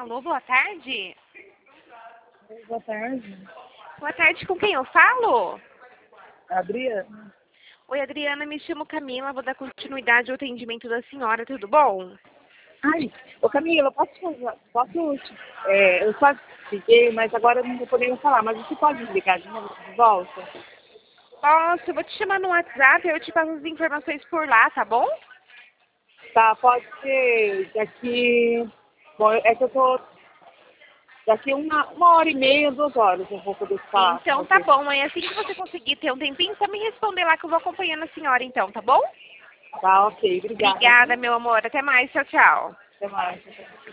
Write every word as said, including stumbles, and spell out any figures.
Alô, boa tarde. Boa tarde. Boa tarde, com quem eu falo? Adriana. Oi, Adriana, me chamo Camila, vou dar continuidade ao atendimento da senhora, tudo bom? Ai, ô Camila, posso fazer, posso, é, eu só liguei, mas agora eu não vou poder falar, mas você pode me ligar de novo de volta? Posso, eu vou te chamar no WhatsApp, eu te passo as informações por lá, tá bom? Tá, pode ser daqui, bom, é que eu tô, daqui uma, uma hora e meia, duas horas eu vou poder falar com Então tá você. bom, aí assim que você conseguir ter um tempinho, só me responder lá que eu vou acompanhando a senhora então, tá bom? Tá, ok, obrigada. Obrigada, meu amor, até mais, tchau, tchau. Até mais.